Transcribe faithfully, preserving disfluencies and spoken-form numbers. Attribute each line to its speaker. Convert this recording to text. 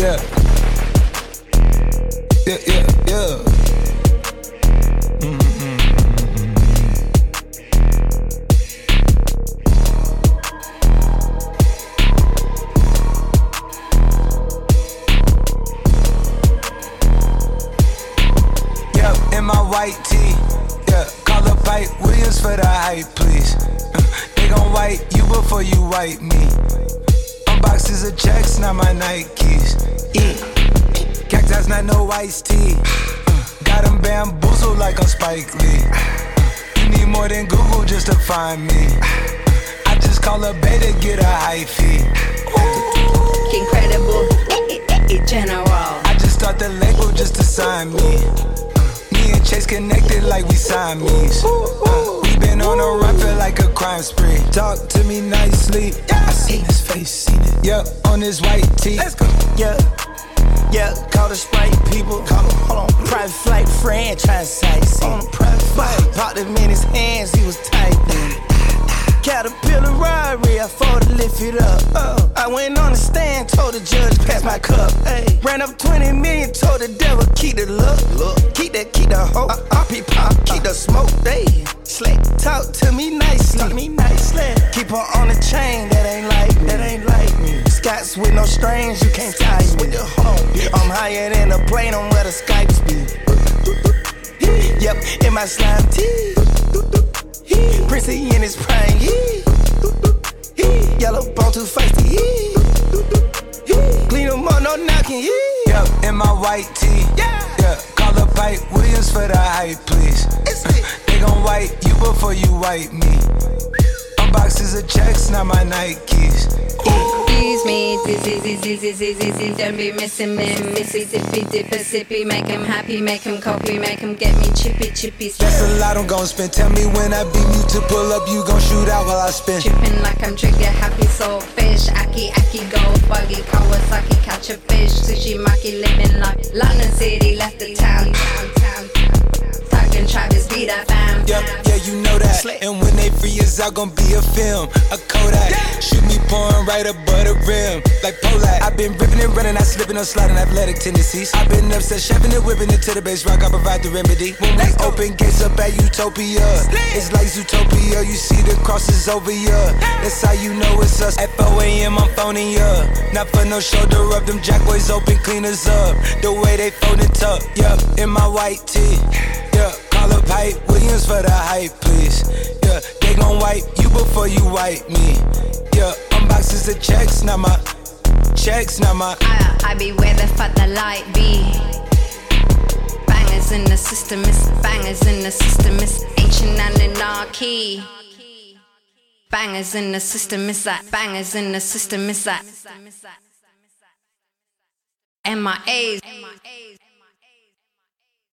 Speaker 1: Yeah. Yeah, yeah, yeah. Mm-hmm. Yeah, in my white tee. Yeah, call up Pipe Williams for the hype, please. Uh, they gon' wipe you before you wipe me. Unboxes of checks, not my Nikes. Yeah. Cacti's not no iced tea. Uh, got them bamboozled like I'm Spike Lee. Uh, you need more than Google just to find me. Uh, I just call a beta, get a hyphy.
Speaker 2: Uh, Incredible, general.
Speaker 1: I just start the label just to sign me. Uh, me and Chase connected like we Siamese. Uh, we been on a run, feel like a crime spree. Talk to me nicely. I seen his face, seen it. Yeah, on his white tee. Let's go.
Speaker 3: Yeah. Yeah, call the Sprite people. Call him, hold on. Private flight franchise sites. On a private flight. Popped him in his hands, he was tight. Caterpillar robbery, I fought to lift it up. Uh, I went on the stand, told the judge, pass my cup. Ay. Ran up twenty million, told the devil, keep the look. look. Keep that, keep the hope. Uh, R P pop, keep the smoke. They slick. Talk to me nicely. Talk to me nicely. Keep her on the chain, that ain't like me. That ain't like me. Scots with no strings, you can't tie me. With the home. I'm higher than a plane on where the Skypes be. Yep, in my slime tee. Prissy in his prime. Yellow bone too feisty. Clean them up, no knocking.
Speaker 1: Yep, in my white tee. Yeah, yeah. Call up Pipe Williams for the hype, please. Uh, they gon' wipe you before you wipe me. Unboxes of checks, not my Nikes.
Speaker 2: Excuse me, dizzy, dizzy, dizzy, dizzy, don't be missing me. Mississippi, dipper, sippy, make him happy, make him copy, make him get me chippy, chippy.
Speaker 1: That's a lot I'm gon' spend. Tell me when I beam you to pull up, you gon' shoot out while I spin.
Speaker 2: Trippin' like I'm trigger happy, soul fish. Aki, aki, gold buggy, Kawasaki, catch a fish. Sushi, maki, living like London City, left the town, town, town. Talking Travis, be that fam.
Speaker 1: Yep, yeah, you know that. And when they free us out, gon' be a film, a Kodak. Shoot me pouring right above the rim, like Polak. I've been ripping and running, I slipping, I'm sliding athletic tendencies. I've been upset, shoving and whipping it to the base rock, I provide the remedy. When we open gates up at Utopia, it's like Zootopia, you see the crosses over ya. That's how you know it's us. At four a.m. I'm phoning ya. Not for no shoulder up, them jack boys open, cleaners up. The way they fold it up, yup, in my white tee. Yeah, call up Pipe Williams for the hype, please. Yeah, they gon' wipe you before you wipe me. Yeah, unboxes of checks, not my checks, not my.
Speaker 2: I, I be where the fuck the light be. Bangers in the system, it's bangers in the system, it's ancient anarchy. Bangers in the system, it's that bangers in the system, it's that M I A's.